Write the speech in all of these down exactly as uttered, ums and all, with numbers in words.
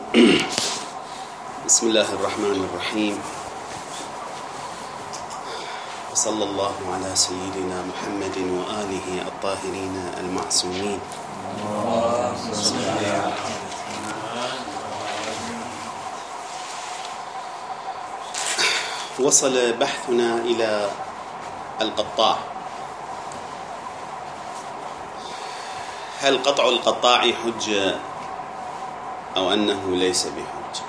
بسم الله الرحمن الرحيم، وصلى الله على سيدنا محمد وآله الطاهرين المعصومين. وصل بحثنا إلى القطاع. هل قطع القطاع حجة أو أنه ليس بحجة؟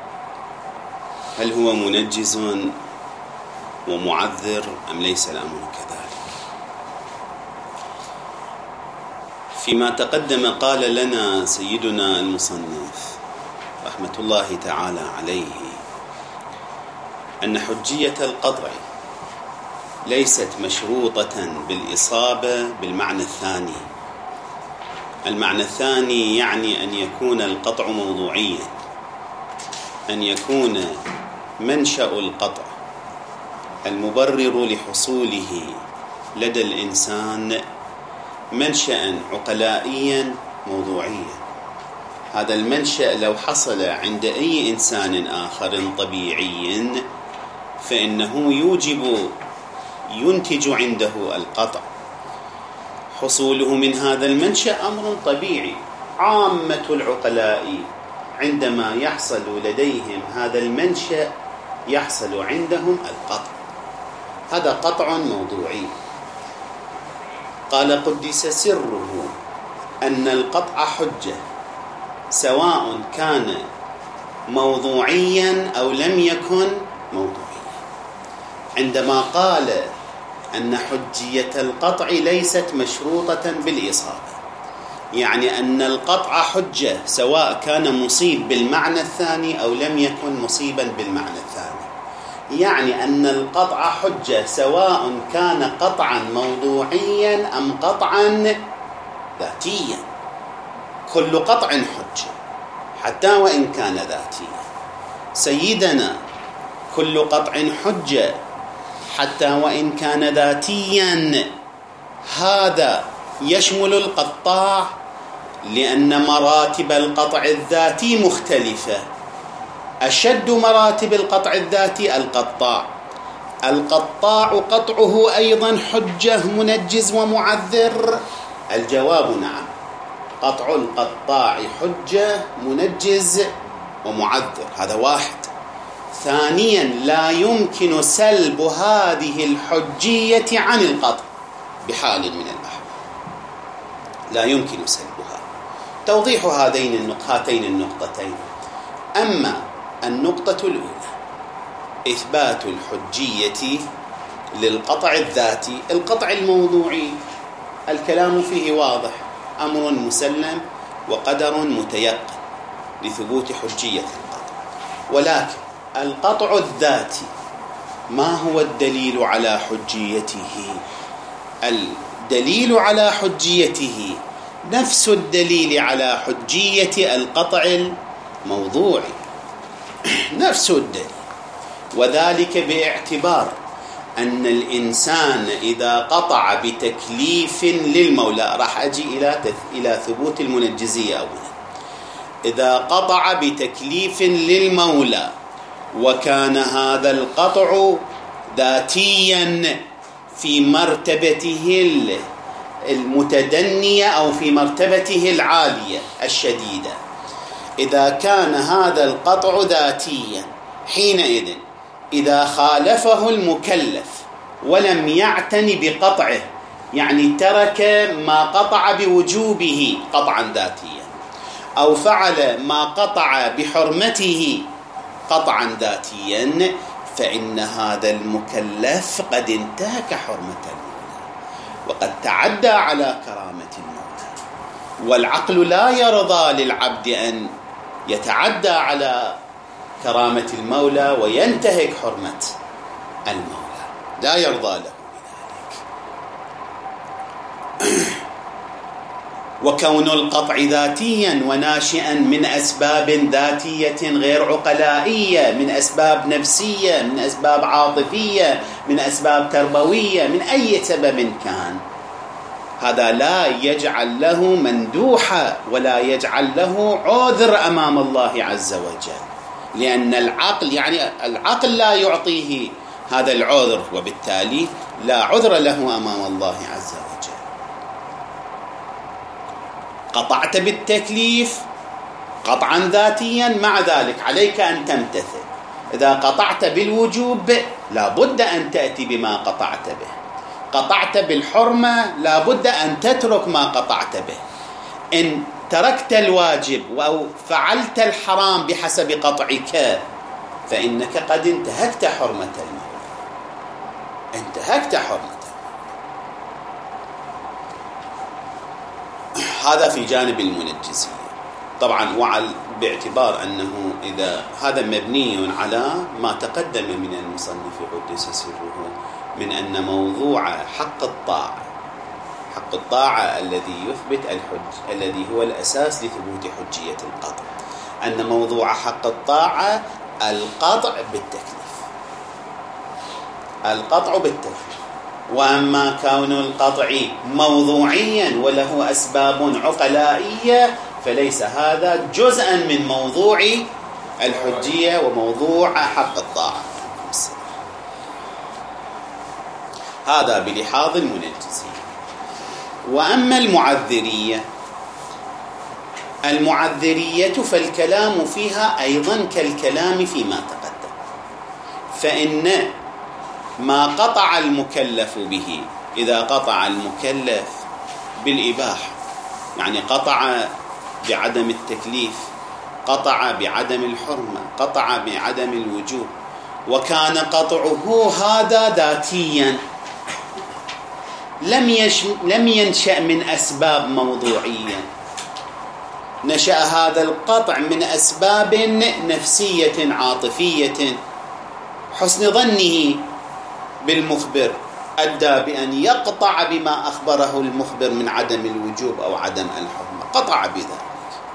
هل هو منجز ومعذر أم ليس الأمر كذلك؟ فيما تقدم قال لنا سيدنا المصنف رحمة الله تعالى عليه أن حجية القطع ليست مشروطة بالإصابة بالمعنى الثاني. المعنى الثاني يعني أن يكون القطع موضوعيا، أن يكون منشأ القطع المبرر لحصوله لدى الإنسان منشأ عقلائيا موضوعيا. هذا المنشأ لو حصل عند أي إنسان آخر طبيعي فإنه يوجب ينتج عنده القطع. حصوله من هذا المنشأ أمر طبيعي. عامة العقلاء عندما يحصل لديهم هذا المنشأ يحصل عندهم القطع. هذا قطع موضوعي. قال قدس سره أن القطع حجة سواء كان موضوعيا أو لم يكن موضوعيا. عندما قال أن حجية القطع ليست مشروطة بالإصابة، يعني أن القطع حجة سواء كان مصيب بالمعنى الثاني أو لم يكن مصيبا بالمعنى الثاني. يعني أن القطع حجة سواء كان قطعا موضوعيا أم قطعا ذاتيا. كل قطع حجة حتى وإن كان ذاتيا. سيدنا كل قطع حجة حتى وإن كان ذاتيا. هذا يشمل القطاع لأن مراتب القطع الذاتي مختلفة. أشد مراتب القطع الذاتي القطاع. القطاع قطعه أيضا حجة منجز ومعذر؟ الجواب نعم، قطع القطاع حجة منجز ومعذر. هذا واحد. ثانيا لا يمكن سلب هذه الحجية عن القطع بحال من الأحوال، لا يمكن سلبها. توضيح هذين هاتين النقطتين: أما النقطة الأولى إثبات الحجية للقطع الذاتي. القطع الموضوعي الكلام فيه واضح، أمر مسلم وقدر متيقن لثبوت حجية القطع. ولكن القطع الذاتي ما هو الدليل على حجيته؟ الدليل على حجيته نفس الدليل على حجية القطع الموضوعي، نفس الدليل. وذلك باعتبار أن الإنسان إذا قطع بتكليف للمولى، راح أجي إلى إلى ثبوت المنجزية أولا. إذا قطع بتكليف للمولى وكان هذا القطع ذاتيا في مرتبته المتدنية أو في مرتبته العالية الشديدة، إذا كان هذا القطع ذاتيا حينئذ إذا خالفه المكلف ولم يعتني بقطعه، يعني ترك ما قطع بوجوبه قطعا ذاتيا، أو فعل ما قطع بحرمته قطعا ذاتيا، فإن هذا المكلف قد انتهك حرمة المولى وقد تعدى على كرامة المولى. والعقل لا يرضى للعبد أن يتعدى على كرامة المولى وينتهك حرمة المولى، لا يرضى له بذلك. وكون القطع ذاتيا وناشئا من أسباب ذاتية غير عقلائية، من أسباب نفسية، من أسباب عاطفية، من أسباب تربوية، من أي سبب كان، هذا لا يجعل له مندوحة ولا يجعل له عذر أمام الله عز وجل، لأن العقل يعني العقل لا يعطيه هذا العذر، وبالتالي لا عذر له أمام الله عز وجل. قطعت بالتكليف قطعا ذاتيا، مع ذلك عليك أن تمتثل. إذا قطعت بالوجوب لا بد أن تأتي بما قطعت به. قطعت بالحرمة لا بد أن تترك ما قطعت به. إن تركت الواجب أو فعلت الحرام بحسب قطعك فإنك قد انتهكت حرمة المولى، انتهكت حرمة. هذا في جانب المنجزية. طبعا وعلى باعتبار أنه إذا هذا مبني على ما تقدم من المصنف قدس سره من أن موضوع حق الطاعة حق الطاعة الذي يثبت الحج الذي هو الأساس لثبوت حجية القطع، أن موضوع حق الطاعة القطع بالتكليف، القطع بالتكليف. وأما كون القطع موضوعيا وله أسباب عقلائية فليس هذا جزءا من موضوع الحجية وموضوع حق الطاعة. هذا بلحاظ المنجزية. وأما المعذرية المعذرية فالكلام فيها أيضا كالكلام فيما تقدم، فإن ما قطع المكلف به، إذا قطع المكلف بالإباحة يعني قطع بعدم التكليف، قطع بعدم الحرمة، قطع بعدم الوجوب، وكان قطعه هذا ذاتيا لم يش... لم ينشأ من أسباب موضوعية، نشأ هذا القطع من أسباب نفسية عاطفية، حسن ظنه بالمخبر أدى بأن يقطع بما أخبره المخبر من عدم الوجوب أو عدم الحرمة، قطع بذلك.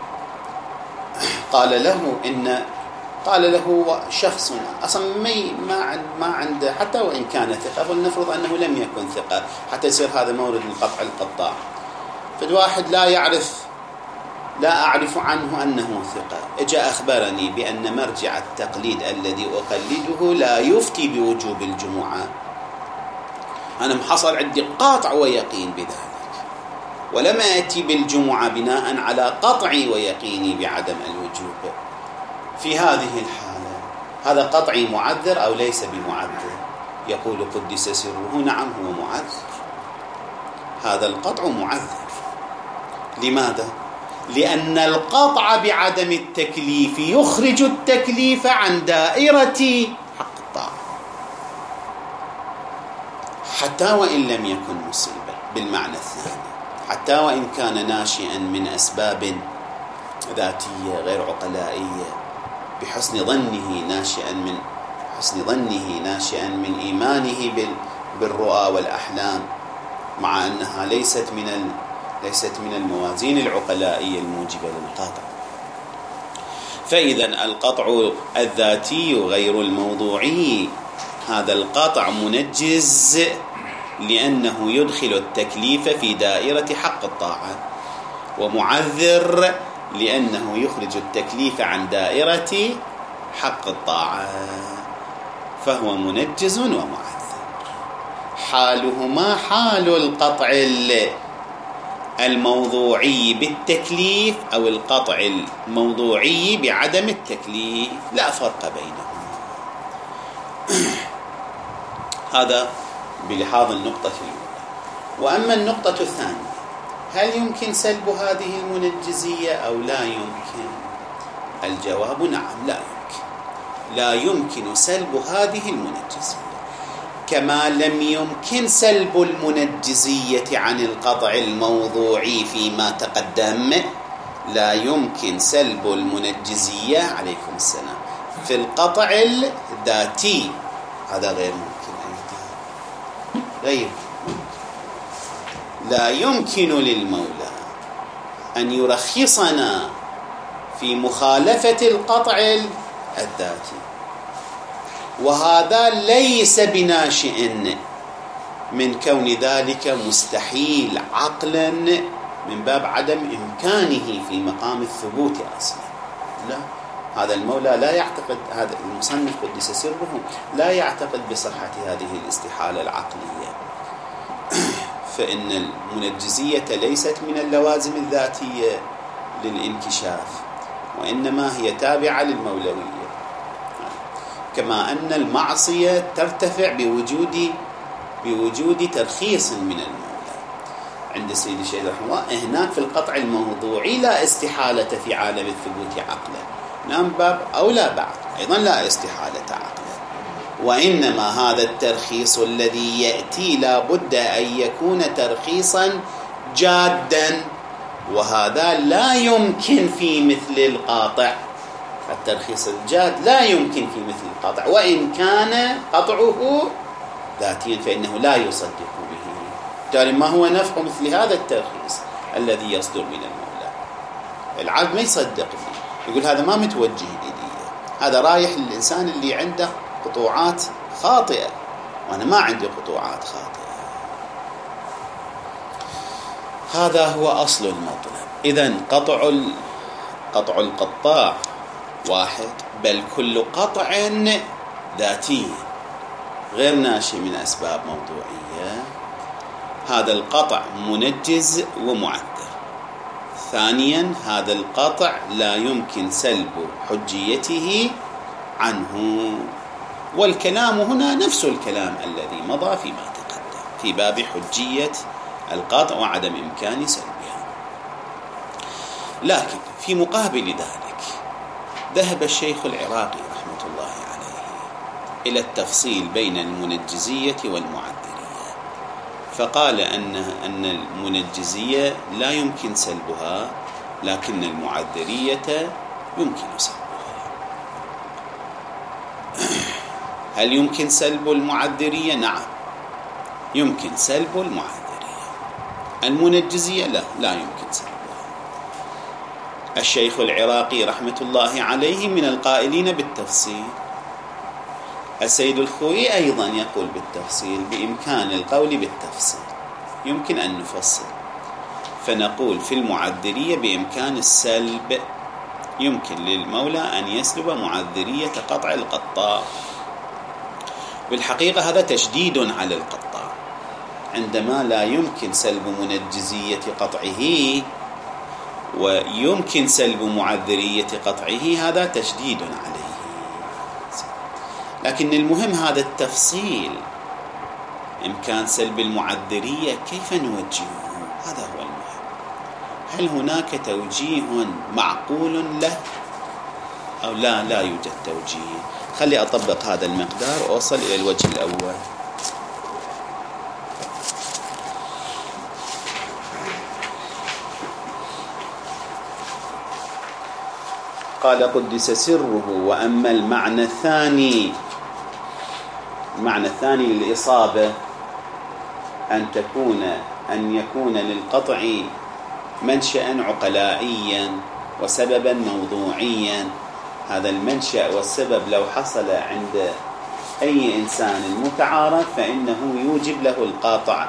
قال له إن قال له شخص أصلا ما ما عنده حتى وإن كان ثقة، فلنفرض أنه لم يكن ثقة حتى يصير هذا مورد القطع القطاع. فالواحد لا يعرف لا أعرف عنه أنه ثقة، إجا أخبرني بأن مرجع التقليد الذي أقلده لا يفتي بوجوب الجمعة، أنا محصل عندي قاطع ويقين بذلك، ولم أتي بالجمعة بناء على قطعي ويقيني بعدم الوجوب. في هذه الحالة هذا قطعي معذر أو ليس بمعذر؟ يقول قدس سره نعم هو معذر، هذا القطع معذر. لماذا؟ لأن القطع بعدم التكليف يخرج التكليف عن دائرة حق الطاعة حتى وإن لم يكن مصيبا، بالمعنى الثاني حتى وإن كان ناشئا من أسباب ذاتية غير عقلائية، بحسن ظنه ناشئا من حسن ظنه ناشئا من إيمانه بالرؤى والأحلام، مع أنها ليست من ال ليست من الموازين العقلائية الموجبة للقطع. فإذا القطع الذاتي غير الموضوعي هذا القطع منجز لأنه يدخل التكليف في دائرة حق الطاعة، ومعذر لأنه يخرج التكليف عن دائرة حق الطاعة، فهو منجز ومعذر. حالهما حال القطع الموضوعي بالتكليف أو القطع الموضوعي بعدم التكليف، لا فرق بينهما. هذا بلحاظ النقطة الأولى. وأما النقطة الثانية، هل يمكن سلب هذه المنجزية أو لا يمكن؟ الجواب نعم، لا يمكن. لا يمكن سلب هذه المنجزية، كما لم يمكن سلب المنجزية عن القطع الموضوعي فيما تقدم. لا يمكن سلب المنجزية عليكم السلام في القطع الذاتي، هذا غير ممكن أيضا، غير لا يمكن للمولى أن يرخصنا في مخالفة القطع الذاتي، وهذا ليس بناشئ من كون ذلك مستحيل عقلا من باب عدم إمكانه في مقام الثبوت أصلا. لا، هذا المولى لا يعتقد، هذا المصنف قدس سره لا يعتقد بصحة هذه الاستحالة العقلية. فإن المنجزية ليست من اللوازم الذاتية للانكشاف، وإنما هي تابعة للمولوية، كما أن المعصية ترتفع بوجود بوجود ترخيص من المولى. عند السيد الشيخ رحمه الله هناك في القطع الموضوعي لا استحالة في عالم الثبوت عقلا، نعم باب أو لا بعد أيضا لا استحالة عقلا، وإنما هذا الترخيص الذي يأتي لا بد أن يكون ترخيصا جادا، وهذا لا يمكن في مثل القاطع. الترخيص الجاد لا يمكن في مثل القاطع، وإن كان قطعه ذاتيا فإنه لا يصدق به. بالتالي ما هو نفع مثل هذا الترخيص الذي يصدر من المولى؟ العبد ما يصدق فيه، يقول هذا ما متوجه إليه، هذا رايح للإنسان اللي عنده قطوعات خاطئة، وأنا ما عندي قطوعات خاطئة. هذا هو أصل المطلب. إذن قطع قطع القطاع واحد، بل كل قطع ذاتي غير ناشئ من أسباب موضوعية، هذا القطع منجز ومعذر. ثانيا، هذا القطع لا يمكن سلب حجيته عنه. والكلام هنا نفس الكلام الذي مضى فيما تقدم في باب حجية القطع وعدم إمكان سلبها. لكن في مقابل ذلك ذهب الشيخ العراقي رحمة الله عليه إلى التفصيل بين المنجزية والمعذرية، فقال أن أن المنجزية لا يمكن سلبها، لكن المعذرية يمكن سلبها. هل يمكن سلب المعذرية؟ نعم، يمكن سلب المعذرية. المنجزية لا لا يمكن سلبها. الشيخ العراقي رحمة الله عليه من القائلين بالتفصيل. السيد الخوئي أيضا يقول بالتفصيل، بإمكان القول بالتفصيل، يمكن أن نفصل فنقول في المعذرية بإمكان السلب، يمكن للمولى أن يسلب معذرية قطع القطاع. بالحقيقة هذا تشديد على القطاع، عندما لا يمكن سلب منجزية قطعه ويمكن سلب معذرية قطعه، هذا تشديد عليه. لكن المهم هذا التفصيل، إمكان سلب المعذرية كيف نوجهه؟ هذا هو المهم. هل هناك توجيه معقول له أو لا لا يوجد توجيه؟ خلي أطبق هذا المقدار وأوصل إلى الوجه الأول. قال قدس سره: وأما المعنى الثاني، المعنى الثاني للإصابة أن تكون أن يكون للقطع منشأ عقلائيا وسببا موضوعيا. هذا المنشأ والسبب لو حصل عند أي إنسان متعارف فإنه يوجب له القاطع.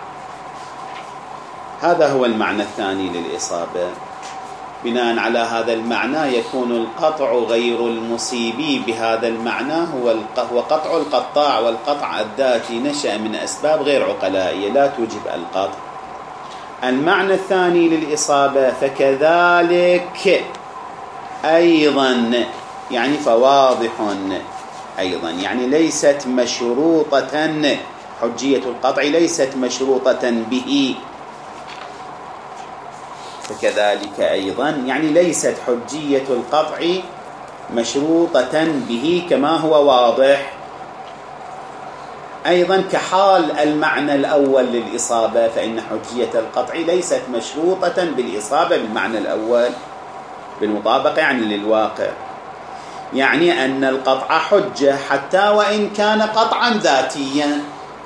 هذا هو المعنى الثاني للإصابة. بناء على هذا المعنى يكون القطع غير المصيبي بهذا المعنى هو قطع القطاع، والقطع الذاتي نشأ من أسباب غير عقلائية لا توجب القطع. المعنى الثاني للإصابة فكذلك أيضا، يعني فواضح أيضا، يعني ليست مشروطة، حجية القطع ليست مشروطة به. فكذلك أيضا يعني ليست حجية القطع مشروطة به كما هو واضح. أيضا كحال المعنى الأول للإصابة، فإن حجية القطع ليست مشروطة بالإصابة بالمعنى الأول بالمطابقة يعني للواقع، يعني أن القطع حجة حتى وإن كان قطعا ذاتيا،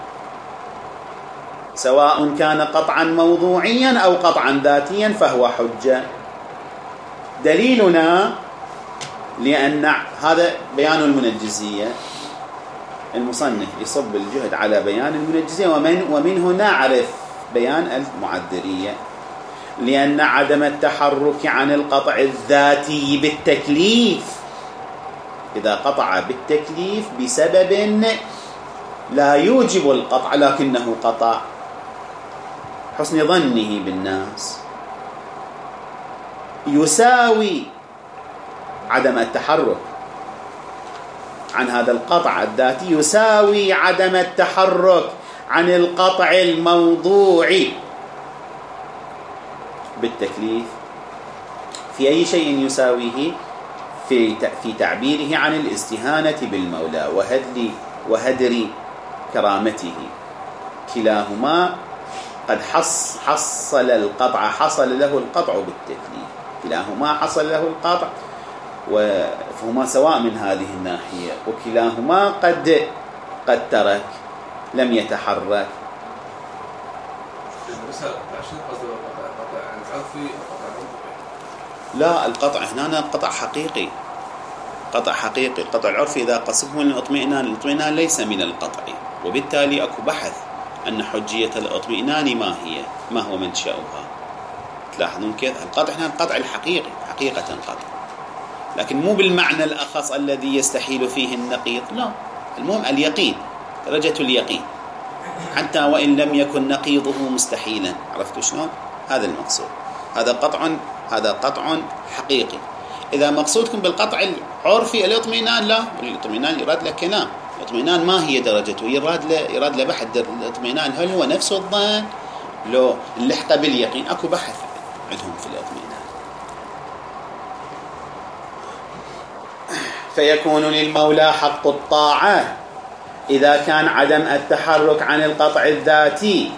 سواء كان قطعا موضوعيا أو قطعا ذاتيا فهو حجة. دليلنا، لأن هذا بيان المنجزية، المصنف يصب الجهد على بيان المنجزية، ومن ومنه نعرف بيان المعذرية، لأن عدم التحرك عن القطع الذاتي بالتكليف، إذا قطع بالتكليف بسبب لا يوجب القطع لكنه قطع حسن ظنه بالناس، يساوي عدم التحرك عن هذا القطع الذاتي يساوي عدم التحرك عن القطع الموضوعي بالتكليف. في أي شيء يساويه؟ في في تعبيره عن الاستهانة بالمولى وهدر وهدر كرامته، كلاهما قد حص حصل القطع حصل له القطع بالتكليف، كلاهما حصل له القطع وهما سواء من هذه الناحية، وكلاهما قد قد ترك لم يتحرك. لا، القطع هنا قطع حقيقي، قطع حقيقي. القطع العرفي إذا قسمه للاطمئنان، الاطمئنان ليس من القطع، وبالتالي أكو بحث أن حجية الاطمئنان ما هي، ما هو منشأها. تلاحظون كيف القطع هنا القطع الحقيقي، حقيقة قطع، لكن مو بالمعنى الأخص الذي يستحيل فيه النقيض، لا، المهم اليقين، درجة اليقين، حتى وإن لم يكن نقيضه مستحيلا. عرفتوا شلون؟ هذا المقصود، هذا قطع، هذا قطع حقيقي. إذا مقصودكم بالقطع العرفي الاطمئنان، لا، الاطمئنان يراد له كلام، الاطمئنان ما هي درجته، يراد له يراد له بحث. الاطمئنان هل هو نفس الظن لو اللحق باليقين؟ اكو بحث عندهم في الاطمئنان. فيكون للمولى حق الطاعة إذا كان عدم التحرك عن القطع الذاتي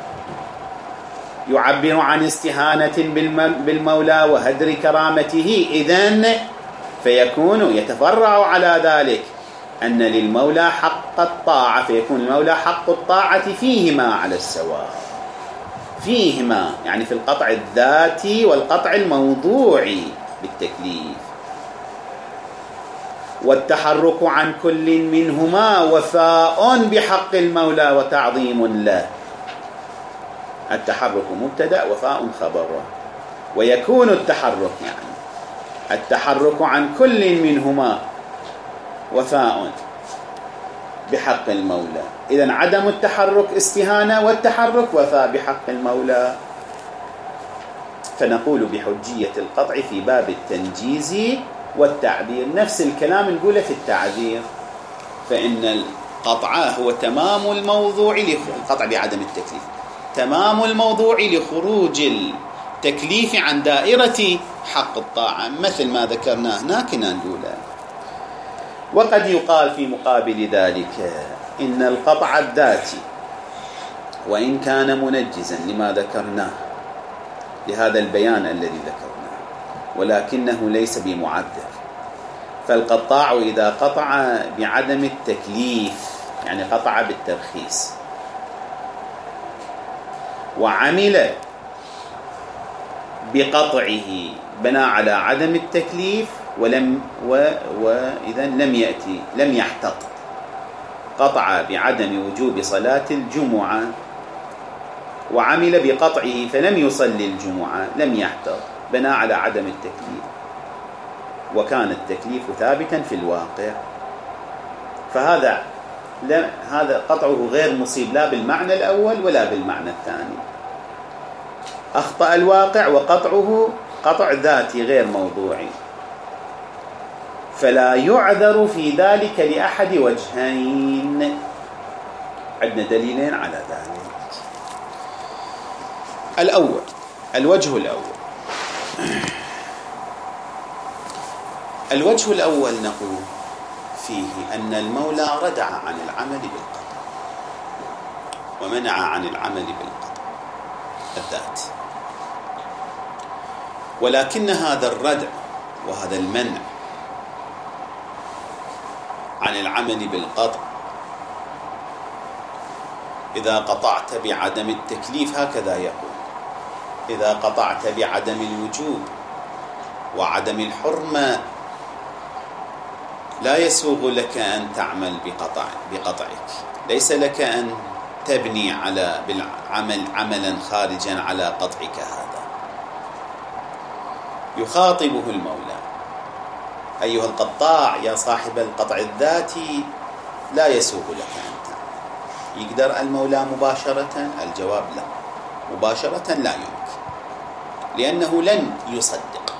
يعبر عن استهانة بالمولى وهدر كرامته، إذن فيكون يتفرع على ذلك أن للمولى حق الطاعة، فيكون المولى حق الطاعة فيهما على السواء، فيهما يعني في القطع الذاتي والقطع الموضوعي بالتكليف. والتحرك عن كل منهما وفاء بحق المولى وتعظيم له. التحرك مبتدأ وفاء خبره، ويكون التحرك يعني التحرك عن كل منهما وفاء بحق المولى. إذن عدم التحرك استهانة، والتحرك وفاء بحق المولى. فنقول بحجية القطع في باب التنجيز والتعبير، نفس الكلام نقوله في التعبير، فإن القطع هو تمام الموضوع القطع بعدم التكليف، تمام الموضوع لخروج التكليف عن دائرة حق الطاعة، مثل ما ذكرناه هناك نقوله. وقد يقال في مقابل ذلك إن القطع الذاتي وإن كان منجزا لما ذكرناه، لهذا البيان الذي ذكرناه، ولكنه ليس بمعذر. فالقطاع إذا قطع بعدم التكليف يعني قطع بالترخيص وعمل بقطعه بناء على عدم التكليف ولم و وإذا لم يأتي لم يحتط، قطع بعدم وجوب صلاة الجمعة وعمل بقطعه فلم يصلي الجمعة، لم يحتط بناء على عدم التكليف، وكان التكليف ثابتا في الواقع، فهذا لا هذا قطعه غير مصيب لا بالمعنى الأول ولا بالمعنى الثاني. أخطأ الواقع وقطعه قطع ذاتي غير موضوعي، فلا يعذر في ذلك لأحد وجهين. عندنا دليلين على ذلك. الأول، الوجه الأول الوجه الأول نقول فيه أن المولى ردع عن العمل بالقطع ومنع عن العمل بالقطع الذات، ولكن هذا الردع وهذا المنع عن العمل بالقطع إذا قطعت بعدم التكليف هكذا يقول، إذا قطعت بعدم الوجوب وعدم الحرمة لا يسوغ لك أن تعمل بقطع بقطعك، ليس لك أن تبني على بالعمل عملا خارجا على قطعك هذا. يخاطبه المولى: أيها القطاع يا صاحب القطع الذاتي، لا يسوغ لك أن تعمل. يقدر المولى مباشرة؟ الجواب لا، مباشرة لا يمكن، لأنه لن يصدق.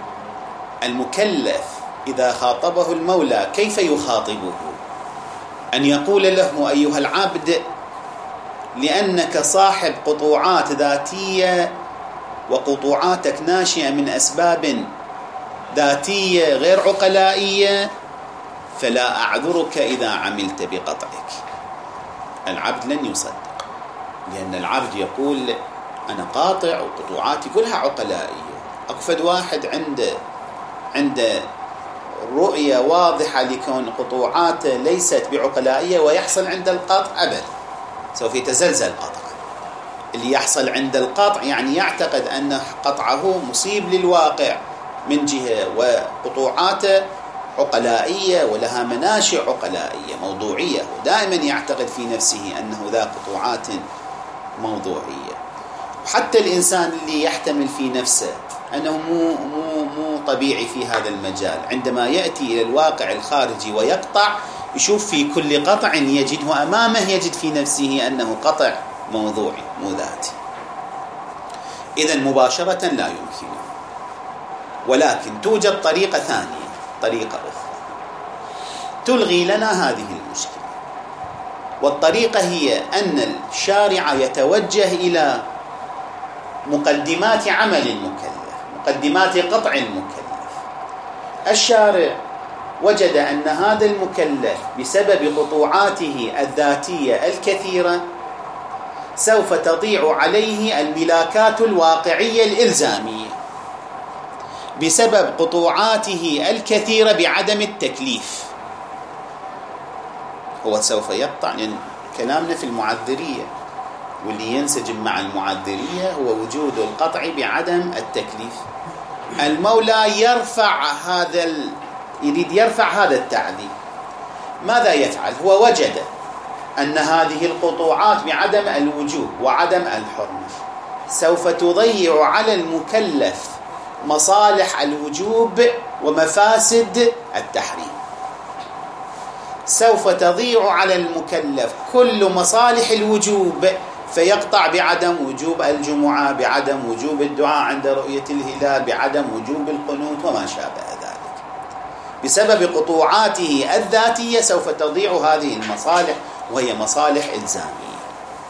المكلف إذا خاطبه المولى كيف يخاطبه؟ أن يقول له: أيها العبد، لأنك صاحب قطوعات ذاتية وقطوعاتك ناشئة من أسباب ذاتية غير عقلائية، فلا أعذرك إذا عملت بقطعك. العبد لن يصدق، لأن العبد يقول: أنا قاطع وقطوعاتي كلها عقلائية. أقفد واحد عنده عنده رؤية واضحة لكون قطوعاته ليست بعقلائية ويحصل عند القطع أبدا، سوف يتزلزل قطعه. اللي يحصل عند القطع يعني يعتقد أن قطعه مصيب للواقع من جهة، وقطوعاته عقلائية ولها مناشئ عقلائية موضوعية، ودائما يعتقد في نفسه أنه ذا قطوعات موضوعية. وحتى الإنسان اللي يحتمل في نفسه أنه مو, مو, مو طبيعي في هذا المجال، عندما يأتي إلى الواقع الخارجي ويقطع، يشوف في كل قطع يجده أمامه يجد في نفسه أنه قطع موضوعي مو ذاتي. إذن مباشرة لا يمكن، ولكن توجد طريقة ثانية، طريقة أخرى تلغي لنا هذه المشكلة. والطريقة هي أن الشارع يتوجه إلى مقدمات عمل المكلف، مقدمات قطع المكلف. الشارع وجد أن هذا المكلف بسبب قطوعاته الذاتية الكثيرة سوف تضيع عليه الملاكات الواقعية الإلزامية بسبب قطوعاته الكثيرة بعدم التكليف. هو سوف يقطع، يعني كلامنا في المعذرية، واللي ينسجم مع المعذرية هو وجود القطع بعدم التكليف. المولى يرفع هذا ال... يريد يرفع هذا التعذيب. ماذا يفعل؟ هو وجد أن هذه القطوعات بعدم الوجوب وعدم الحرمة سوف تضيع على المكلف مصالح الوجوب ومفاسد التحريم. سوف تضيع على المكلف كل مصالح الوجوب، فيقطع بعدم وجوب الجمعة، بعدم وجوب الدعاء عند رؤية الهلال، بعدم وجوب القنوت وما شابه ذلك. بسبب قطوعاته الذاتية سوف تضيع هذه المصالح، وهي مصالح إلزامية.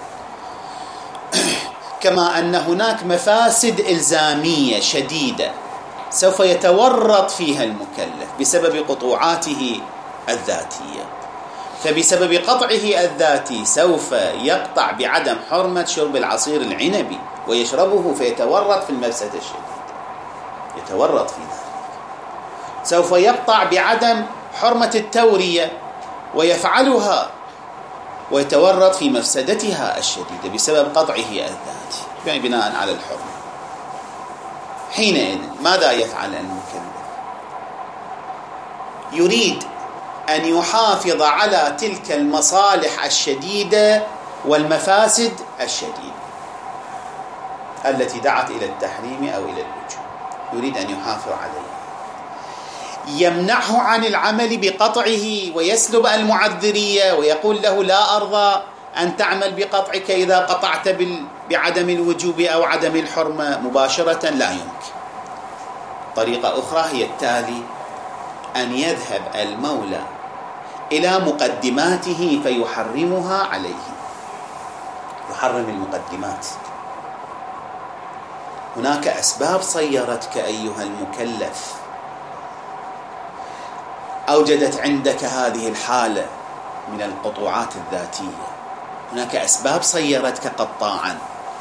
كما أن هناك مفاسد إلزامية شديدة سوف يتورط فيها المكلف بسبب قطوعاته الذاتية. فبسبب قطعه الذاتي سوف يقطع بعدم حرمة شرب العصير العنبي ويشربه، فيتورط في المفسدة الشديدة، يتورط في ذلك. سوف يقطع بعدم حرمة التورية ويفعلها ويتورط في مفسدتها الشديدة بسبب قطعه الذاتي، يعني بناء على الحرمة. حينئذ ماذا يفعل المكلف؟ يريد أن يحافظ على تلك المصالح الشديدة والمفاسد الشديدة التي دعت إلى التحريم أو إلى الوجوب، يريد أن يحافظ عليها. يمنعه عن العمل بقطعه ويسلب المعذرية ويقول له: لا أرضى أن تعمل بقطعك إذا قطعت بعدم الوجوب أو عدم الحرمة مباشرة، لا يمكن. طريقة أخرى هي التالي: أن يذهب المولى إلى مقدماته فيحرمها عليه، يحرم المقدمات. هناك أسباب صيرتك أيها المكلف أوجدت عندك هذه الحالة من القطوعات الذاتية. هناك أسباب صيرتك قطاعا.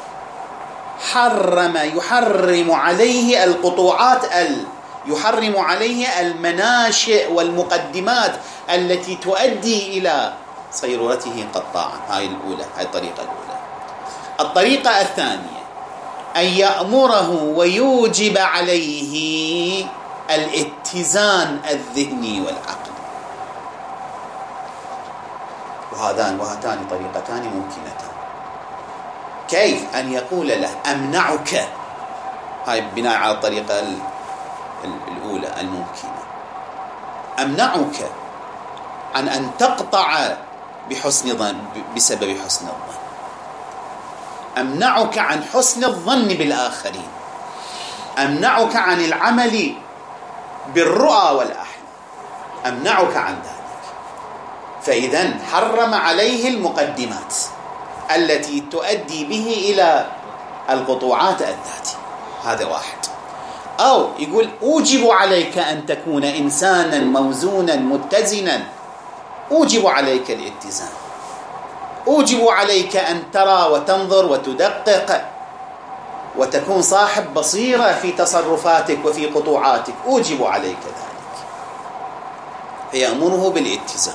حرم يحرم عليه القطوعات ال يحرم عليه المناشئ والمقدمات التي تؤدي إلى صيرورته قطاعا. هاي الأولى، هاي الطريقة الأولى. الطريقة الثانية أن يأمره ويوجب عليه الاتزان الذهني والعقلي. وهذان وهاتان طريقتان ممكنتان. كيف؟ أن يقول له أمنعك، هاي بناء على الطريقة الأولى الممكنة، أمنعك عن أن تقطع بحسن ظن بسبب حسن الظن، أمنعك عن حسن الظن بالآخرين، أمنعك عن العمل بالرؤى والأحلام، أمنعك عن ذلك. فإذن حرم عليه المقدمات التي تؤدي به إلى القطوعات الذاتية، هذا واحد. أو يقول أوجب عليك أن تكون إنسانا موزونا متزنا، أوجب عليك الاتزان، أوجب عليك أن ترى وتنظر وتدقق وتكون صاحب بصيرة في تصرفاتك وفي قطوعاتك، أوجب عليك ذلك. فيأمره بالاتزان.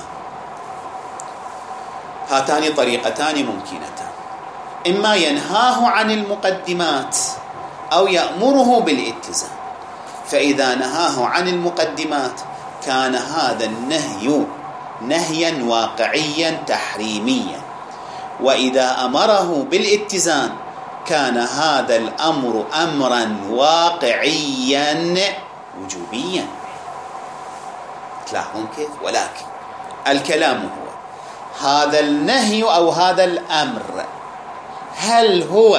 هاتان طريقتان ممكنتان، إما ينهاه عن المقدمات أو يأمره بالاتزان. فإذا نهاه عن المقدمات كان هذا النهي نهيا واقعيا تحريميا، وإذا أمره بالاتزان كان هذا الأمر أمرا واقعيا وجوبيا. تلاحظون كيف؟ ولكن الكلام هو هذا النهي أو هذا الأمر هل هو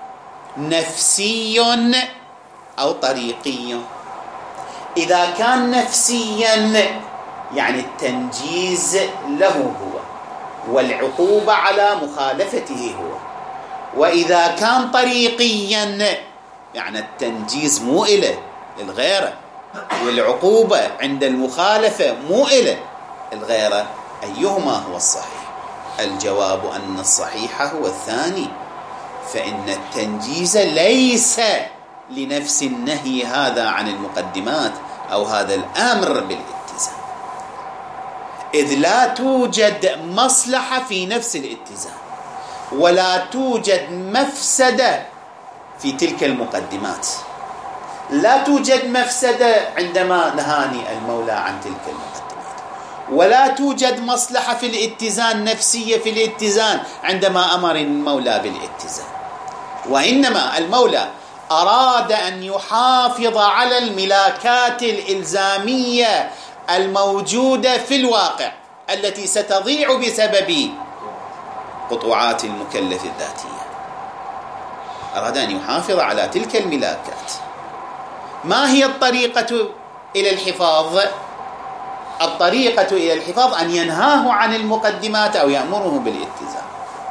نفسي أو طريقي؟ إذا كان نفسيا يعني التنجيز له هو والعقوبة على مخالفته هو، وإذا كان طريقيا يعني التنجيز مو إله الغيره والعقوبة عند المخالفة مو إله الغيره، أيهما هو الصحيح؟ الجواب أن الصحيح هو الثاني، فإن التنجيز ليس لنفس النهي هذا عن المقدمات أو هذا الأمر بالاتزان، إذ لا توجد مصلحة في نفس الاتزان ولا توجد مفسدة في تلك المقدمات. لا توجد مفسدة عندما نهاني المولى عن تلك المقدمات، ولا توجد مصلحة في الاتزان نفسية في الاتزان عندما أمر المولى بالاتزان، وإنما المولى أراد أن يحافظ على الملاكات الإلزامية الموجودة في الواقع التي ستضيع بسبب قطوعات المكلف الذاتية. أراد أن يحافظ على تلك الملاكات. ما هي الطريقة إلى الحفاظ؟ الطريقة إلى الحفاظ أن ينهاه عن المقدمات أو يأمره بالاتزان.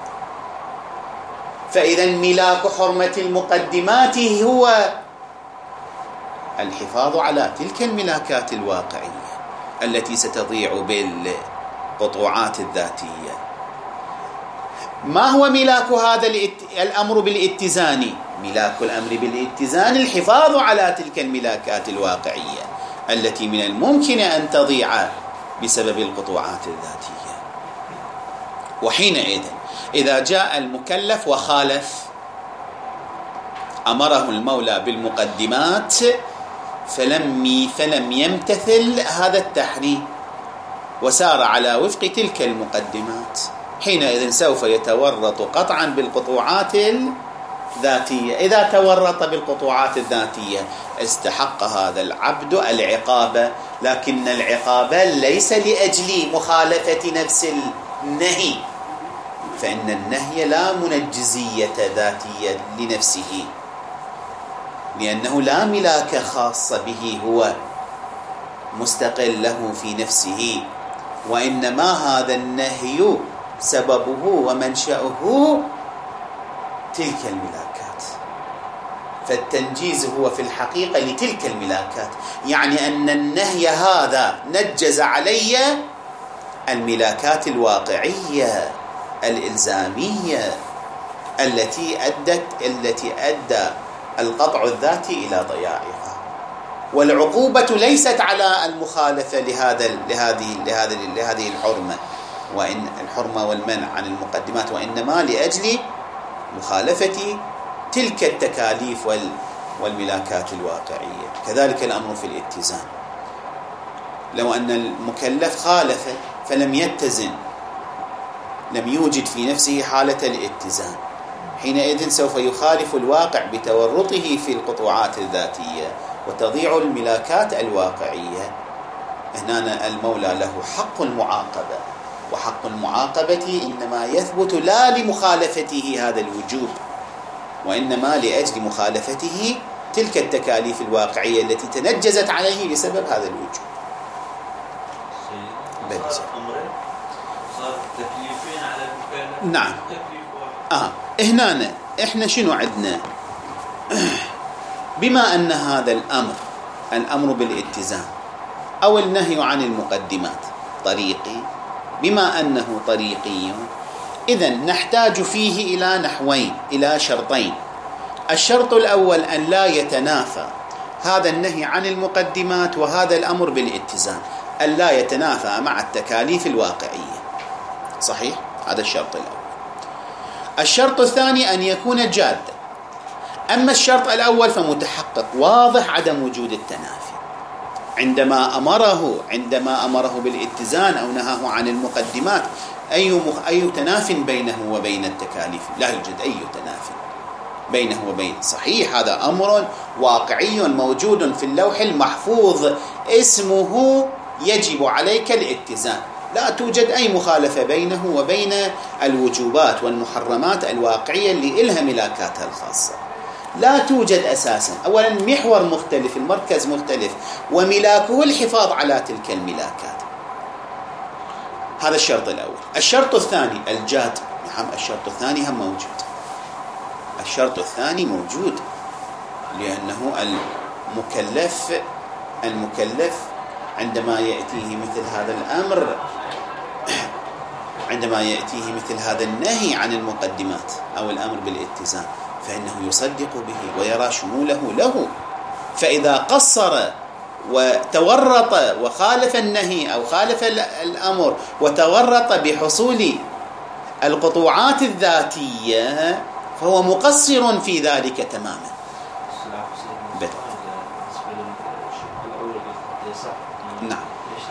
فإذا ملاك حرمة المقدمات هو الحفاظ على تلك الملاكات الواقعية التي ستضيع بالقطوعات الذاتية. ما هو ملاك هذا الأمر بالاتزان؟ ملاك الأمر بالاتزان الحفاظ على تلك الملاكات الواقعية التي من الممكن أن تضيع بسبب القطوعات الذاتية. وحينئذ إذا جاء المكلف وخالف أمره المولى بالمقدمات فلم فلم يمتثل هذا التحريم وسار على وفق تلك المقدمات، حينئذ سوف يتورط قطعا بالقطوعات الذاتية. إذا تورط بالقطوعات الذاتية استحق هذا العبد العقابة، لكن العقابة ليس لأجل مخالفة نفس النهي، فإن النهي لا منجزية ذاتية لنفسه، لأنه لا ملاك خاص به هو مستقل له في نفسه، وإنما هذا النهي سببه ومنشأه تلك الملاكات. فالتنجيز هو في الحقيقة لتلك الملاكات، يعني أن النهي هذا نجز علي الملاكات الواقعية الإلزامية التي أدت التي أدى القطع الذاتي إلى ضياعها. والعقوبة ليست على المخالفة لهذا لهذه لهذه لهذه الحرمة وإن الحرمة والمنع عن المقدمات، وإنما لأجل مخالفة تلك التكاليف والملاكات الواقعية. كذلك الأمر في الاتزان. لو أن المكلف خالف فلم يتزن لم يوجد في نفسه حالة الاتزان، حينئذ سوف يخالف الواقع بتورطه في القطوعات الذاتية وتضيع الملاكات الواقعية. هنا المولى له حق المعاقبة، وحق المعاقبة إنما يثبت لا لمخالفته هذا الوجوب، وإنما لأجل مخالفته تلك التكاليف الواقعية التي تنجزت عليه بسبب هذا الوجوب. صار أمرين، صار تكليفين على المكلف. نعم. آه هنا إحنا شنو عندنا؟ بما أن هذا الأمر الأمر بالاتزان أو النهي عن المقدمات طريقي، بما أنه طريقي إذن نحتاج فيه إلى نحوين، إلى شرطين. الشرط الأول أن لا يتنافى هذا النهي عن المقدمات وهذا الأمر بالاتزان، أن لا يتنافى مع التكاليف الواقعية. صحيح؟ هذا الشرط الأول. الشرط الثاني أن يكون جادا. أما الشرط الأول فمتحقق واضح عدم وجود التنافي عندما أمره عندما أمره بالاتزان أو نهاه عن المقدمات. أي مخ... أي تناف بينه وبين التكاليف؟ لا يوجد أي تناف بينه وبين. صحيح هذا أمر واقعي موجود في اللوح المحفوظ اسمه يجب عليك الاتزان، لا توجد أي مخالفة بينه وبين الوجوبات والمحرمات الواقعية اللي إلها ملاكاتها الخاصة، لا توجد أساسا. أولا محور مختلف، المركز مختلف، وملاكه الحفاظ على تلك الملاكات. هذا الشرط الأول. الشرط الثاني الجاد. نعم الشرط الثاني هم موجود، الشرط الثاني موجود لأنه المكلف المكلف عندما يأتيه مثل هذا الأمر، عندما يأتيه مثل هذا النهي عن المقدمات أو الأمر بالاتزان فإنه يصدق به ويرى شموله له. فإذا قصر وتورط وخالف النهي أو خالف الأمر وتورط بحصول القطوعات الذاتية فهو مقصر في ذلك تماما. نعم.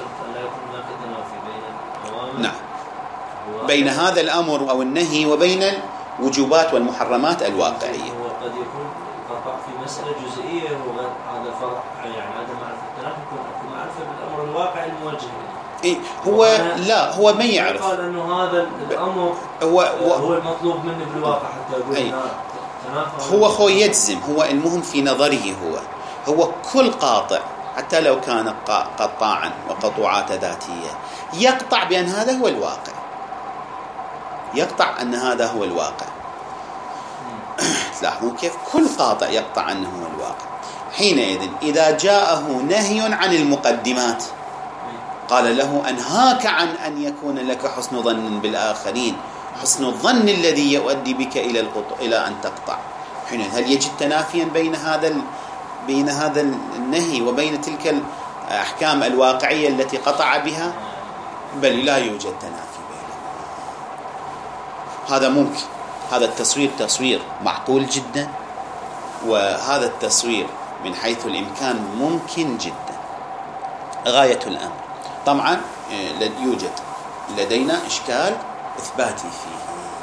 نعم. بين هذا الأمر أو النهي وبين الوجوبات والمحرمات الواقعية. وقد يكون قطع في مسألة جزئية وهذا فرق، يعني عدم معرفة التنافي يكون معرفة بالأمر الواقعي الموجه. إيه هو لا هو ما يعرف. قال إنه هذا الأمر هو هو, هو المطلوب منه بالواقع حتى يقول أي هو هو يجزم. هو المهم في نظره هو هو كل قاطع حتى لو كان قطاعا وقطوعات ذاتية يقطع بأن هذا هو الواقع، يقطع أن هذا هو الواقع. تلاحظون كيف كل قاطع يقطع أنه هو الواقع. حينئذ إذا جاءه نهي عن المقدمات قال له أنهاك عن أن يكون لك حسن ظن بالآخرين، حسن الظن الذي يؤدي بك إلى القطع إلى أن تقطع. حينئذ هل يجد تنافيا بين هذا بين هذا النهي وبين تلك الأحكام الواقعية التي قطع بها؟ بل لا يوجد تنافي بينهما. هذا ممكن، هذا التصوير تصوير معقول جدا، وهذا التصوير من حيث الإمكان ممكن جدا غاية الأمر. طبعا يوجد لدينا إشكال إثباتي فيه،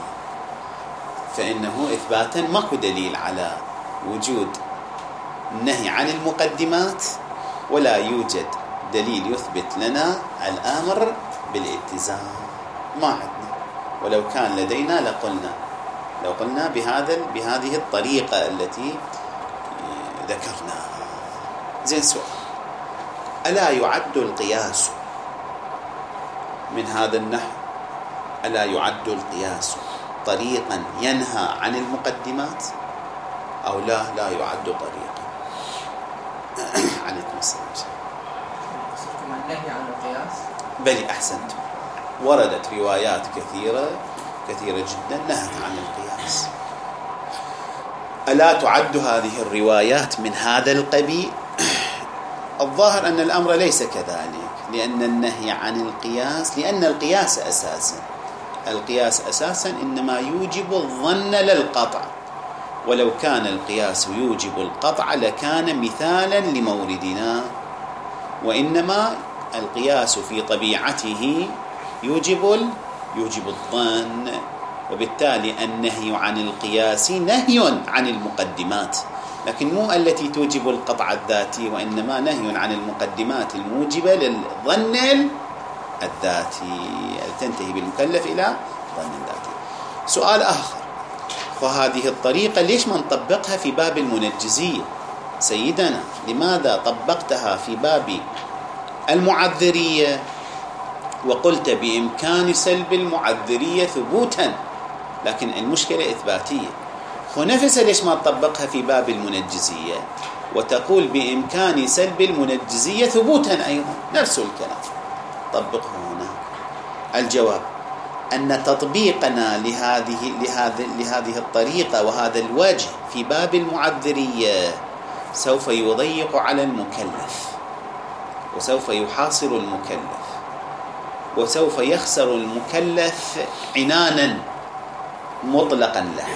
فإنه إثباتا ماكو دليل على وجود النهي عن المقدمات، ولا يوجد دليل يثبت لنا الأمر بالاتزان، ما عندنا. ولو كان لدينا لقلنا لو قلنا بهذا بهذه الطريقة التي ذكرناها. زين، سؤال: ألا يعد القياس من هذا النحو؟ ألا يعد القياس طريقا ينهى عن المقدمات أو لا لا يعد طريقا؟ عليكم السلام. النهي عن القياس؟ بل أحسنت، وردت روايات كثيرة كثيرة جدا نهت عن القياس. ألا تعد هذه الروايات من هذا القبيل؟ الظاهر أن الأمر ليس كذلك، لأن النهي عن القياس لأن القياس أساسا القياس أساسا إنما يوجب الظن للقطع، ولو كان القياس يوجب القطع لكان مثالا لموردنا، وإنما القياس في طبيعته يوجب يوجب الظن، وبالتالي النهي عن القياس نهي عن المقدمات، لكن مو التي توجب القطع الذاتي، وإنما نهي عن المقدمات الموجبة للظن الذاتي، تنتهي بالمكلف إلى ظن ذاتي. سؤال آخر، فهذه الطريقة ليش ما نطبقها في باب المنجزية؟ سيدنا لماذا طبقتها في باب المعذرية وقلت بإمكان سلب المعذرية ثبوتا، لكن المشكلة إثباتية؟ ونفسها ليش ما تطبقها في باب المنجزية وتقول بإمكان سلب المنجزية ثبوتا أيضا؟ نفس الكلام، طبقه هنا. الجواب أن تطبيقنا لهذه لهذه لهذه الطريقة وهذا الوجه في باب المعذرية سوف يضيق على المكلف، وسوف يحاصر المكلف، وسوف يخسر المكلف عنانا مطلقا له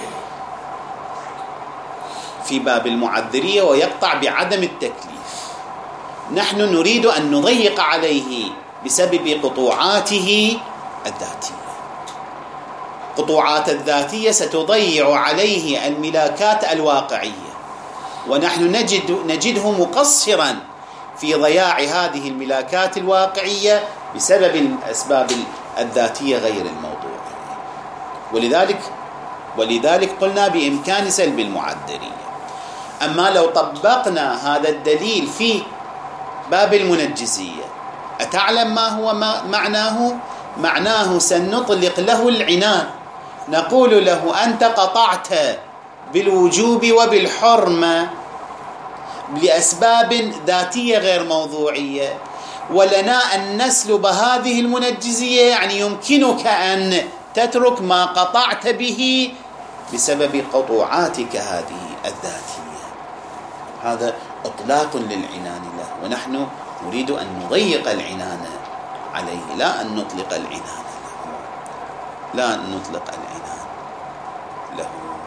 في باب المعذرية، ويقطع بعدم التكليف. نحن نريد أن نضيق عليه بسبب قطوعاته الذاتية. قطوعات الذاتية ستضيع عليه الملاكات الواقعية، ونحن نجد نجده مقصرا في ضياع هذه الملاكات الواقعية بسبب الأسباب الذاتية غير الموضوعية. ولذلك ولذلك قلنا بإمكان سلب المعذرية. أما لو طبقنا هذا الدليل في باب المنجزية، أتعلم ما هو ما معناه؟ معناه سنطلق له العنان، نقول له أنت قطعت بالوجوب وبالحرمة لأسباب ذاتية غير موضوعية، ولنا أن نسلب هذه المنجزية، يعني يمكنك أن تترك ما قطعت به بسبب قطوعاتك هذه الذاتية. هذا إطلاق للعنان له، ونحن نريد أن نضيق العنان عليه، لا أن نطلق العنان له، لا أن نطلق العنان له.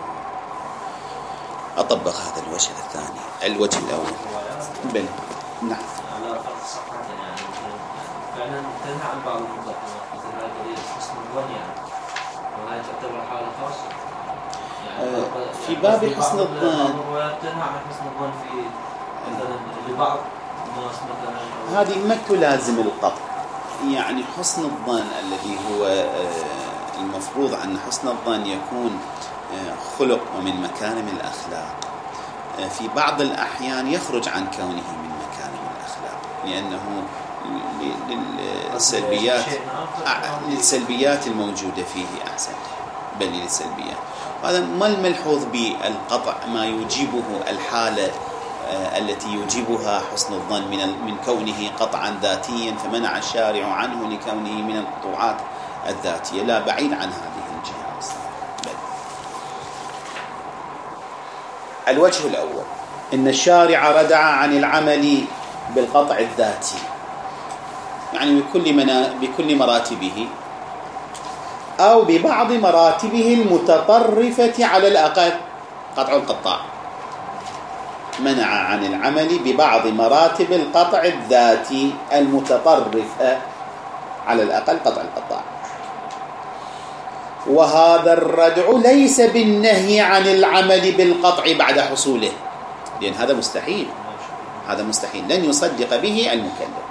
أطبق هذا الوجه الثاني. الوجه الأول بل نعم على فرق الصفحات، يعني فعلا تنهى عن بعض المقدمات مثل هذا دليل حسن الظن، يعني وهي تعتبر حالة خاصة يعني في باب حسن الظن. تنهى عن حسن الظن في مثلا لبعض الناس مثلا، هذه ما تلازم القطع. يعني حسن الظن الذي هو المفروض أن حسن الظن يكون خلق ومن مكارم الأخلاق، في بعض الأحيان يخرج عن كونه من مكارم الأخلاق، لأنه للسلبيات للسلبيات الموجودة فيه أحسن بل للسلبيات. هذا ما الملحوظ بالقطع؟ ما يجيبه الحالة التي يجيبها حسن الظن من من كونه قطعا ذاتيا، فمنع الشارع عنه لكونه من القطوعات الذاتية. لا، بعيد عن هذه الجهة أصلا. الوجه الأول، إن الشارع ردع عن العمل بالقطع الذاتي، يعني بكل منا بكل مراتبه أو ببعض مراتبه المتطرفة على الأقل، قطع القطاع. منع عن العمل ببعض مراتب القطع الذاتي المتطرفة على الأقل، قطع القطاع. وهذا الردع ليس بالنهي عن العمل بالقطع بعد حصوله، لأن هذا مستحيل، هذا مستحيل لن يصدق به المكلف،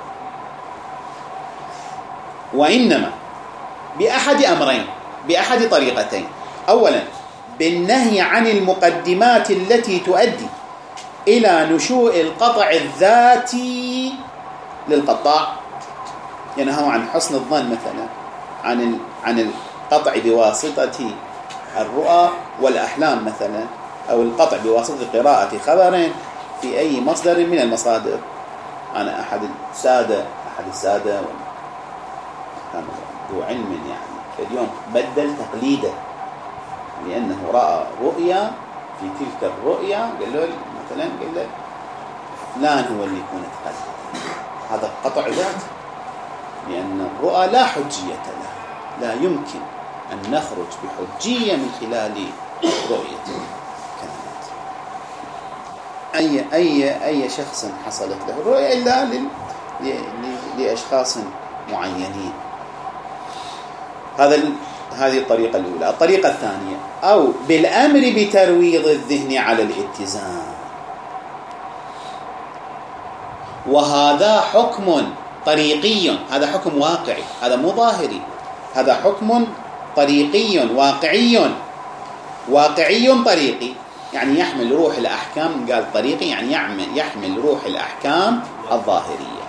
وإنما بأحد أمرين، بأحد طريقتين. أولا بالنهي عن المقدمات التي تؤدي إلى نشوء القطع الذاتي للقطاع، ينهى عن حسن الظن مثلا عن عن القطع بواسطة الرؤى والأحلام مثلا، أو القطع بواسطة قراءة خبر في أي مصدر من المصادر. أنا أحد السادة أحد السادة كان ذو علم يعني اليوم بدل تقليده، لأنه رأى رؤيا، في تلك الرؤيا قال له مثلا قال له فلان هو اللي يكون تقلد، هذا قطع ذات، لأن الرؤى لا حجية لها، لا يمكن أن نخرج بحجية من خلال رؤية كلمات أي أي أي شخص حصلت له الرؤية إلا لل... لأشخاص معينين. هذا ال... هذه الطريقة الأولى. الطريقة الثانية أو بالأمر بترويض الذهن على الاتزان، وهذا حكم طريقي، هذا حكم واقعي، هذا مو ظاهري، هذا حكم طريقي واقعي، واقعي طريقي، يعني يحمل روح الأحكام. قال طريقي يعني يحمل, يحمل روح الأحكام الظاهرية.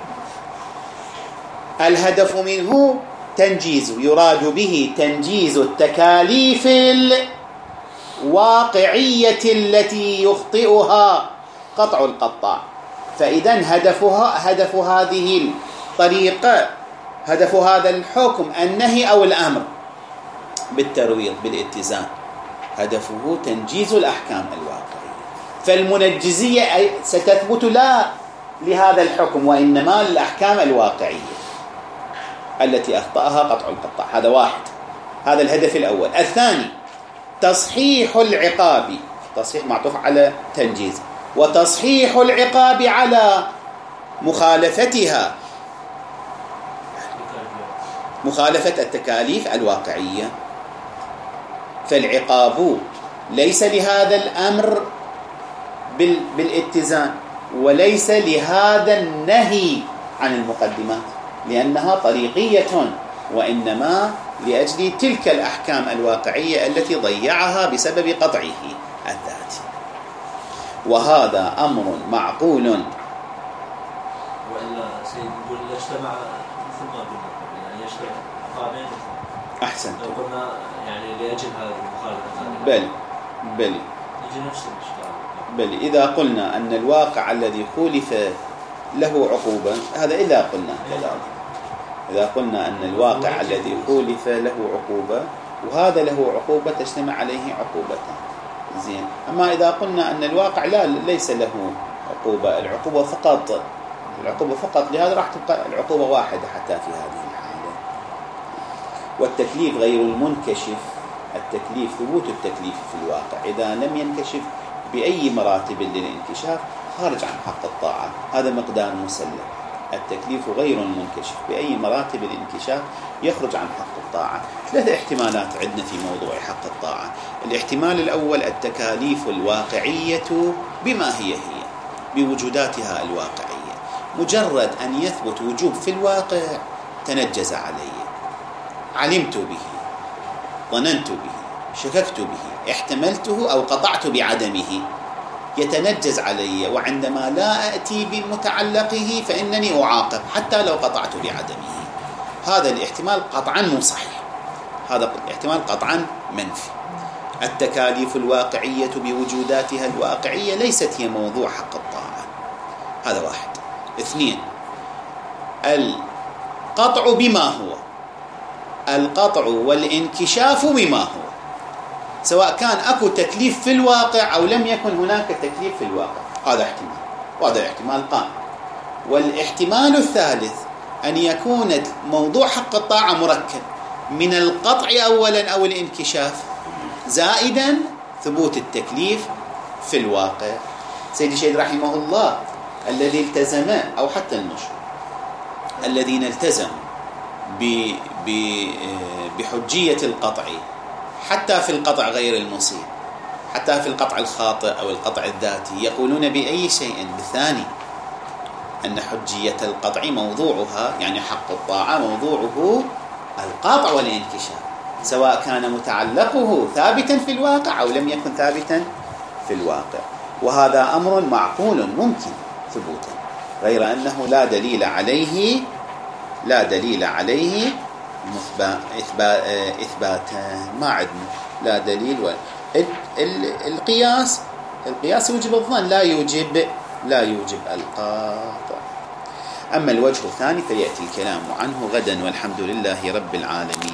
الهدف منه تنجيز، يراد به تنجيز التكاليف الواقعية التي يخطئها قطع القطاع. فإذا هدفها هدف هذه الطريقة، هدف هذا الحكم النهي أو الأمر بالترويض بالاتزان، هدفه تنجيز الأحكام الواقعية. فالمنجزية ستثبت لا لهذا الحكم وإنما للأحكام الواقعية التي أخطأها قطع القطاع. هذا واحد، هذا الهدف الأول. الثاني تصحيح العقاب، تصحيح معطوف على تنجيز، وتصحيح العقاب على مخالفتها، مخالفة التكاليف الواقعية. فالعقاب ليس لهذا الأمر بالاتزان، وليس لهذا النهي عن المقدمات لأنها طريقية، وإنما لأجل تلك الأحكام الواقعية التي ضيعها بسبب قطعه الذاتي. وهذا أمر معقول. وإلا سيد نقول اجتمع مثل ما قلنا، يعني يجتمع قامين. أحسن. لو قلنا يعني لأجل هذه المخالفة. بل بل يجي نفس الاشكال. بل إذا قلنا أن الواقع الذي خولف له عقوبة، هذا إذا قلنا كذلك، إذا قلنا أن الواقع الذي خولف له عقوبة وهذا له عقوبة تجتمع عليه عقوبتان، زين. أما إذا قلنا أن الواقع لا ليس له عقوبة، العقوبة فقط العقوبة فقط لهذا راح تبقى العقوبة واحدة حتى في هذه الحالة. والتكليف غير المنكشف، التكليف ثبوت التكليف في الواقع إذا لم ينكشف بأي مراتب للانكشاف خارج عن حق الطاعة، هذا مقدار مسلم. التكليف غير المنكشف بأي مراتب الانكشاف يخرج عن حق الطاعة. ثلاث احتمالات عندنا في موضوع حق الطاعة. الاحتمال الأول التكاليف الواقعية بما هي هي بوجوداتها الواقعية، مجرد أن يثبت وجوب في الواقع تنجز علي، علمت به، ظننت به، شككت به، احتملته أو قطعت بعدمه، يتنجز علي. وعندما لا أتي بمتعلقه فإنني أعاقب حتى لو قطعت بعدمه. هذا الاحتمال قطعا مو صحيح، هذا الاحتمال قطعا منفي. التكاليف الواقعية بوجوداتها الواقعية ليست هي موضوع حق الطاعة، هذا واحد. اثنين القطع بما هو، القطع والانكشاف بما هو، سواء كان أكو تكليف في الواقع أو لم يكن هناك تكليف في الواقع، هذا احتمال، وهذا احتمال قائم. والاحتمال الثالث أن يكون موضوع حق الطاعة مركب من القطع أولا أو الانكشاف زائدا ثبوت التكليف في الواقع. سيدي الشهيد رحمه الله الذي التزم، أو حتى المشهور الذين التزموا بحجية القطع حتى في القطع غير المصيب، حتى في القطع الخاطئ أو القطع الذاتي، يقولون بأي شيء بالثاني أن حجية القطع موضوعها، يعني حق الطاعة موضوعه القطع والانكشاف، سواء كان متعلقه ثابتا في الواقع أو لم يكن ثابتا في الواقع. وهذا أمر معقول ممكن ثبوتا، غير أنه لا دليل عليه لا دليل عليه إثباتا، ما عندنا لا دليل. ولا القياس القياس يوجب الظن، لا يوجب لا يوجب القاطع. أما الوجه الثاني فيأتي الكلام عنه غدا، والحمد لله رب العالمين.